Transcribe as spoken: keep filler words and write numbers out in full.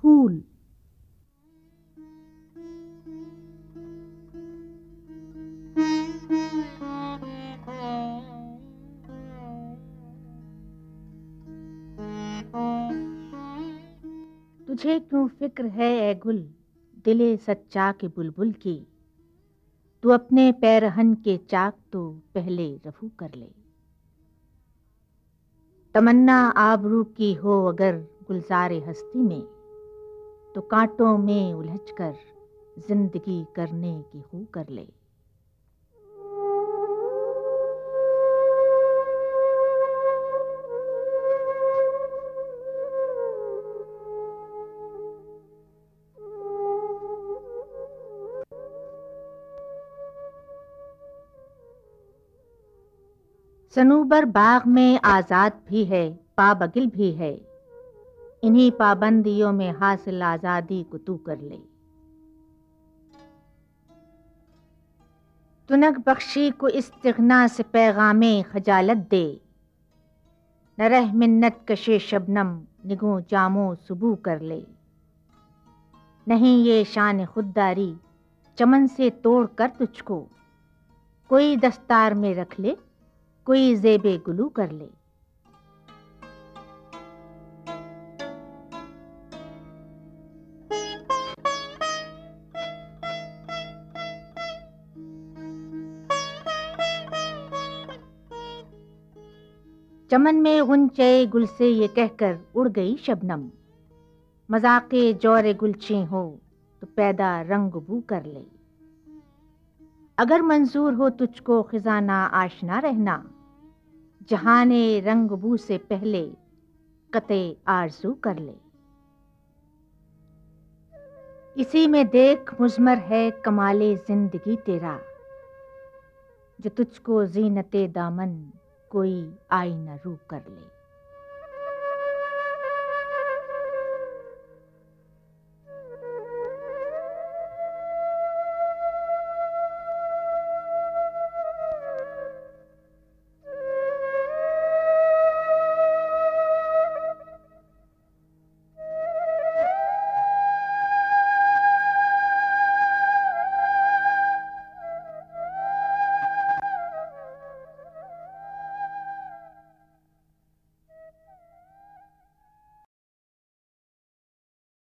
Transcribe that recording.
फूल। तुझे क्यों फिक्र है ए गुल, दिले सच्चा के बुलबुल की। तू अपने पैरहन के चाक तो पहले रफू कर ले। तमन्ना आबरू की हो अगर गुलजारे हस्ती में, तो कांटों में उलझकर जिंदगी करने की हू कर ले। सनूबर बाग में आजाद भी है, पाबगिल भी है। इन्हीं पाबंदियों में हासिल आजादी को तू कर ले। तुनक बख्शी को इस्तिग़ना से पैगामे खजालत दे। न रह मिन्नत कशे शबनम निगो जामो सुबू कर ले। नहीं ये शान खुददारी चमन से तोड़ कर तुझको, कोई दस्तार में रख ले, कोई ज़ेबे गुलू कर ले। चमन में गुंचे गुल से ये कहकर उड़ गई शबनम, मजाके जौरे गुलचे हो तो पैदा रंग बू कर ले। अगर मंजूर हो तुझको खिजाना आशना रहना, जहाने रंग बू से पहले कते आरजू कर ले। इसी में देख मुजमर है कमाले जिंदगी तेरा, जो तुझको जीनते दामन कोई आई न रू कर ले।